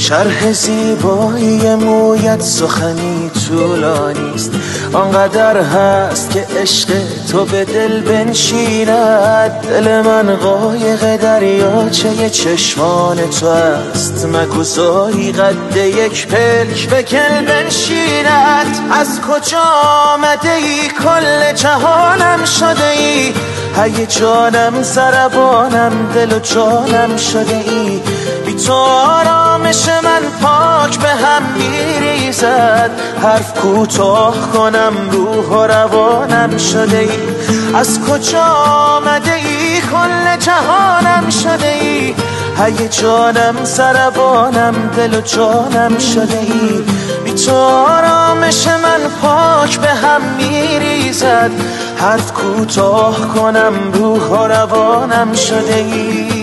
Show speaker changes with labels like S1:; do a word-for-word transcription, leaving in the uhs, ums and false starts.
S1: شرح زیبایی مویت سخنی طولانیست، آنقدر هست که عشق تو به دل بنشیند. دل من قایق دریاچه چشمان تو است، مگذاری قد یک پلک به گل بنشیند. از کجا آمده ای کل جهانم شده ای، هیجانم ضربانم دل و جانم شده ای. بی تو آرامش من پاک به هم میریزد، حرف کوتاه کنم روح و روانم شده ای. از کجا آمده ای کل جهانم شده ای، هیجانم ضربانم دل و جانم شده ای. بی تو آرامش من پاک به هم میریزد، حرف کوتاه کنم روح و روانم شده ای.